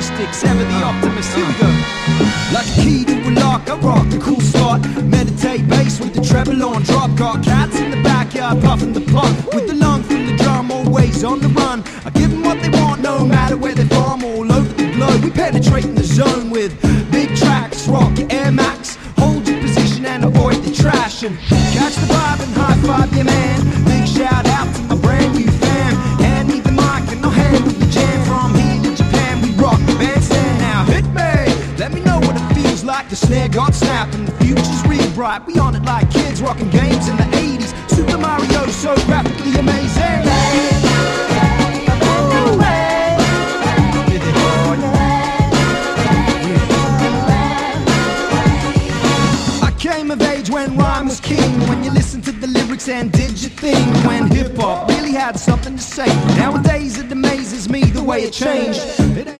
sticks, ever the optimist. Here we go. Like a key to a lock, I rock the cool spot. Meditate bass with the treble on drop. Got cats in the backyard puffing the pot with the lung from the drum, always on the run. I give them what they want, no matter where they're from. All over the globe, we penetrate in the zone with big tracks, rock your Air Max. Hold your position and avoid the trash, and catch the vibe and high five your man. Big shout out to my brand new fan. Hand me the mic and I'll handle the jam. From here to Japan, we rock the bandstand. Now hit me, let me know what it feels like. The snare got snapped and the future's real bright. We on it like kids rocking games in the 80s. Super Mario, so graphically amazing. Came of age when rhyme was king. When you listened to the lyrics and did your thing. When hip-hop really had something to say. Nowadays it amazes me the way it changed.